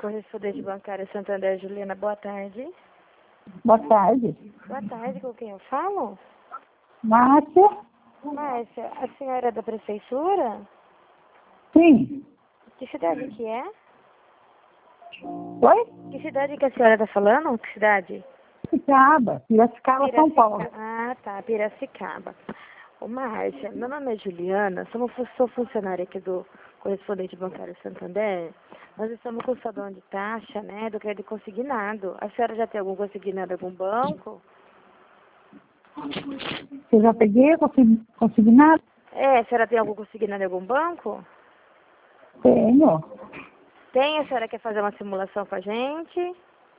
Correspondente bancária Santander, Juliana, boa tarde. Boa tarde. Boa tarde, com quem eu falo? Márcia? Márcia, a senhora é da prefeitura? Sim. Que cidade que é? Oi? Que cidade que a senhora está falando? Que cidade? Piracicaba, São Paulo. Ah, tá, Piracicaba. Ô, Márcia, meu nome é Juliana, sou funcionária aqui do correspondente bancário Santander. Nós estamos com o salão de taxa, né, do crédito consignado. A senhora já tem algum consignado em algum banco? Eu já peguei, consignado? É, a senhora tem algum consignado em algum banco? Tenho. Tem, a senhora quer fazer uma simulação com a gente?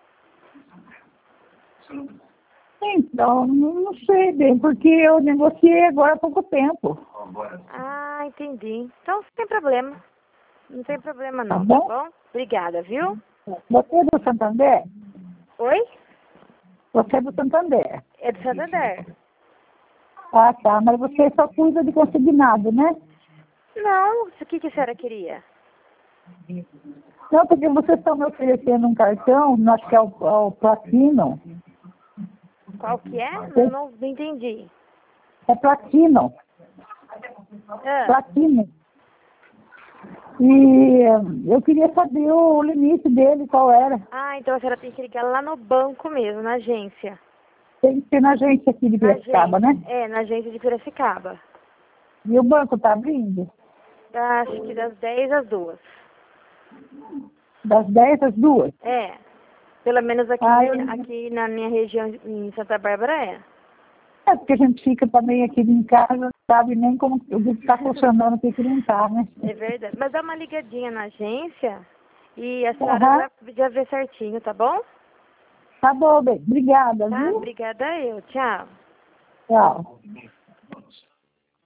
Então, não sei bem, porque eu negociei agora há pouco tempo. Ah, entendi. Então, não tem problema. Não tem problema Tá não, tá bom? bom? Obrigada, viu? Você é do Santander? Oi? Você é do Santander. É do Santander. Ah, tá. Mas você só cuida de consignado, né? Não, o que a senhora queria? Não, porque vocês estão me oferecendo um cartão, acho que é o Platino. Qual que é? Não entendi. É Platino. Ah, Platino. E eu queria saber o limite dele, qual era. então a senhora tem que ligar lá no banco mesmo, na agência. Tem que ser na agência aqui de Na Piracicaba, agência. né? É, na agência de Piracicaba. E o banco tá abrindo? Acho que das 10 às 2. Das 10 às 2? É. Pelo menos aqui, Ah, aqui na minha região, em Santa Bárbara, é. É porque a gente fica também aqui em casa, não sabe nem como o que está funcionando, o que não tá, né? É verdade. Mas dá uma ligadinha na agência e a senhora Aham. já vê certinho, tá bom? Tá bom, bem. Obrigada, Tá? viu? Obrigada eu. Tchau. Tchau.